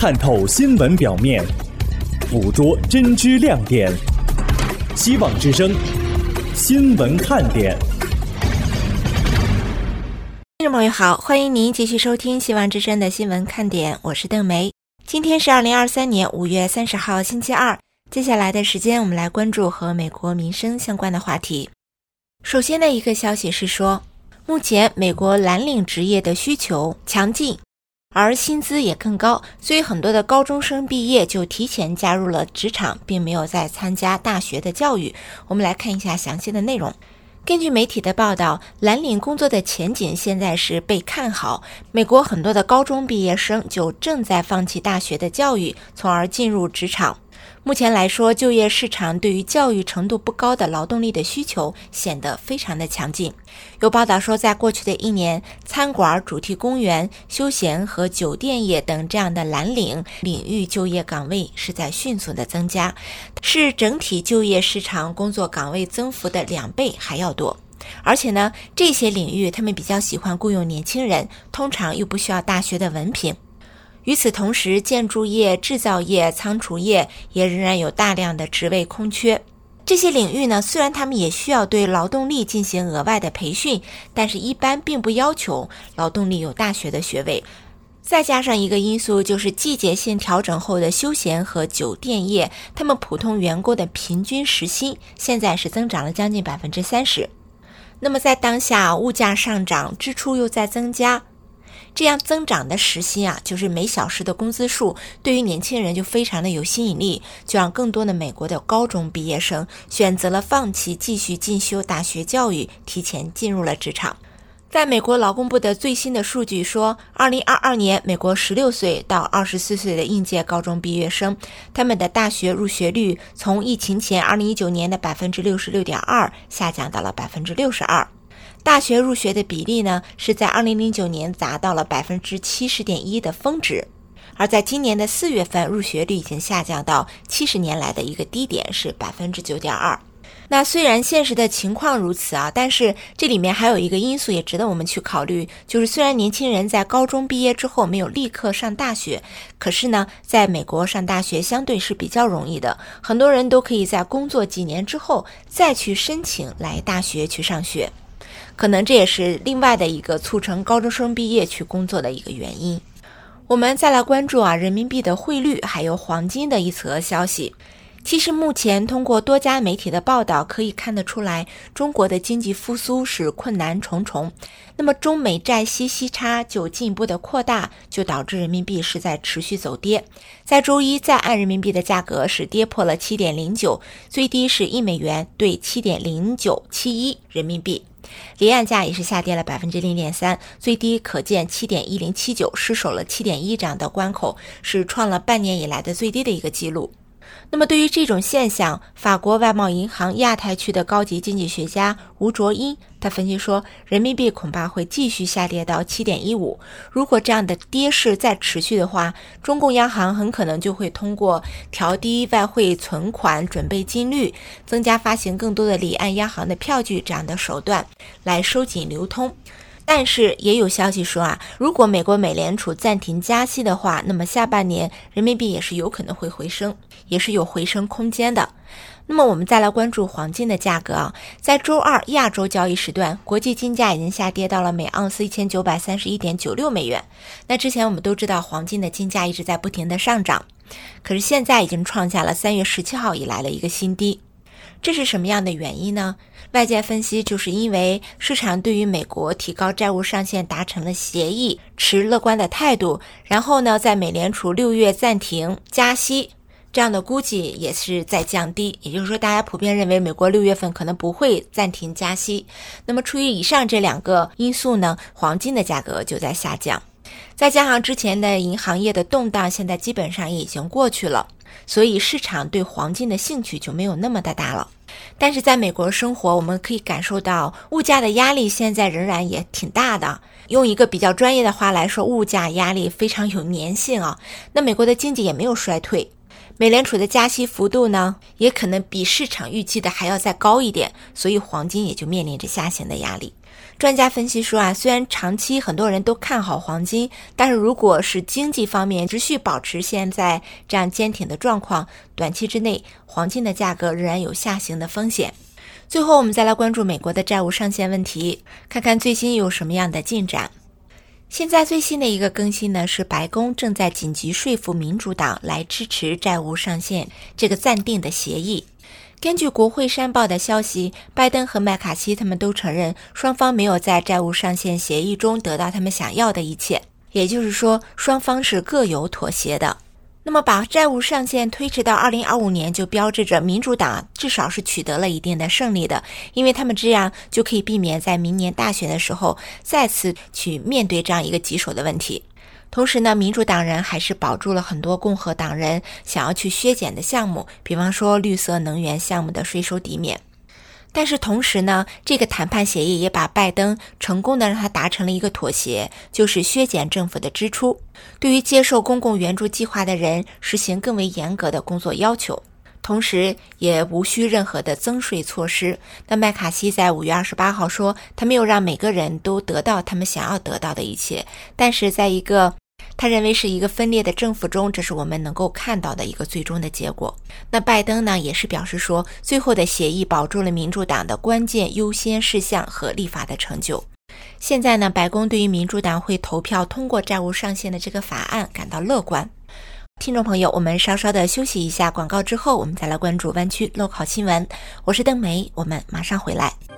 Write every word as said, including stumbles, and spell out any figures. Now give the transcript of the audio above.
看透新闻表面，捕捉真知亮点。希望之声新闻看点。 听众朋友好，欢迎您继续收听希望之声的新闻看点，我是邓梅。今天是二零二三年五月三十号星期二，接下来的时间我们来关注和美国民生相关的话题。首先的一个消息是说，目前美国蓝领职业的需求强劲，而薪资也更高，所以很多的高中生毕业就提前加入了职场，并没有再参加大学的教育。我们来看一下详细的内容。根据媒体的报道，蓝领工作的前景现在是被看好，美国很多的高中毕业生就正在放弃大学的教育，从而进入职场。目前来说，就业市场对于教育程度不高的劳动力的需求显得非常的强劲。有报道说，在过去的一年，餐馆、主题公园、休闲和酒店业等这样的蓝领领域就业岗位是在迅速的增加，是整体就业市场工作岗位增幅的两倍还要多。而且呢，这些领域他们比较喜欢雇佣年轻人，通常又不需要大学的文凭。与此同时，建筑业、制造业、仓储业也仍然有大量的职位空缺。这些领域呢，虽然他们也需要对劳动力进行额外的培训，但是一般并不要求劳动力有大学的学位。再加上一个因素，就是季节性调整后的休闲和酒店业，他们普通员工的平均时薪现在是增长了将近 百分之三十。 那么在当下物价上涨，支出又在增加，这样增长的时薪啊，就是每小时的工资数，对于年轻人就非常的有吸引力，就让更多的美国的高中毕业生选择了放弃继续进修大学教育，提前进入了职场。在美国劳工部的最新的数据说，二零二二年美国十六岁到二十四岁的应届高中毕业生，他们的大学入学率从疫情前二零一九年的 百分之六十六点二 下降到了 百分之六十二。大学入学的比例呢，是在二零零九年达到了 百分之七十点一 的峰值，而在今年的四月份，入学率已经下降到七十年来的一个低点，是 百分之九点二。那虽然现实的情况如此啊，但是这里面还有一个因素也值得我们去考虑，就是虽然年轻人在高中毕业之后没有立刻上大学，可是呢，在美国上大学相对是比较容易的，很多人都可以在工作几年之后再去申请来大学去上学。可能这也是另外的一个促成高中生毕业去工作的一个原因。我们再来关注啊，人民币的汇率还有黄金的一则消息。其实目前通过多家媒体的报道可以看得出来，中国的经济复苏是困难重重，那么中美债息息差就进一步的扩大，就导致人民币是在持续走跌。在周一，在岸人民币的价格是跌破了 七点零九， 最低是一美元兑 七点零九七一 人民币。离岸价也是下跌了 百分之零点三， 最低可见 七点一零七九， 失守了 七点一 这样的关口，是创了半年以来的最低的一个记录。那么对于这种现象，法国外贸银行亚太区的高级经济学家吴卓英他分析说，人民币恐怕会继续下跌到 七点一五， 如果这样的跌势再持续的话，中共央行很可能就会通过调低外汇存款准备金率，增加发行更多的离岸央行的票据这样的手段来收紧流通。但是也有消息说啊，如果美国美联储暂停加息的话，那么下半年人民币也是有可能会回升，也是有回升空间的。那么我们再来关注黄金的价格啊，在周二亚洲交易时段，国际金价已经下跌到了每盎司 一千九百三十一点九六美元。那之前我们都知道黄金的金价一直在不停的上涨，可是现在已经创下了三月十七号以来的一个新低。这是什么样的原因呢？外界分析，就是因为市场对于美国提高债务上限达成了协议，持乐观的态度，然后呢，在美联储六月暂停加息，这样的估计也是在降低，也就是说大家普遍认为美国六月份可能不会暂停加息。那么出于以上这两个因素呢，黄金的价格就在下降。再加上之前的银行业的动荡现在基本上也已经过去了，所以市场对黄金的兴趣就没有那么的大了。但是在美国生活，我们可以感受到物价的压力现在仍然也挺大的，用一个比较专业的话来说，物价压力非常有粘性啊。那美国的经济也没有衰退，美联储的加息幅度呢，也可能比市场预期的还要再高一点，所以黄金也就面临着下行的压力。 专家分析说啊，虽然长期很多人都看好黄金，但是如果是经济方面持续保持现在这样坚挺的状况，短期之内黄金的价格仍然有下行的风险。最后我们再来关注美国的债务上限问题，看看最新有什么样的进展。现在最新的一个更新呢，是白宫正在紧急说服民主党来支持债务上限这个暂定的协议。根据国会山报的消息，拜登和麦卡锡他们都承认双方没有在债务上限协议中得到他们想要的一切，也就是说双方是各有妥协的。那么把债务上限推迟到二零二五年，就标志着民主党至少是取得了一定的胜利的，因为他们这样就可以避免在明年大选的时候再次去面对这样一个棘手的问题。同时呢，民主党人还是保住了很多共和党人想要去削减的项目，比方说绿色能源项目的税收抵免。但是同时呢，这个谈判协议也把拜登成功的让他达成了一个妥协，就是削减政府的支出，对于接受公共援助计划的人实行更为严格的工作要求，同时也无需任何的增税措施。那麦卡锡在五月二十八号说，他没有让每个人都得到他们想要得到的一切，但是在一个他认为是一个分裂的政府中，这是我们能够看到的一个最终的结果。那拜登呢，也是表示说，最后的协议保住了民主党的关键优先事项和立法的成就。现在呢，白宫对于民主党会投票通过债务上限的这个法案感到乐观。听众朋友，我们稍稍的休息一下广告之后，我们再来关注湾区 local 新闻。我是邓梅，我们马上回来。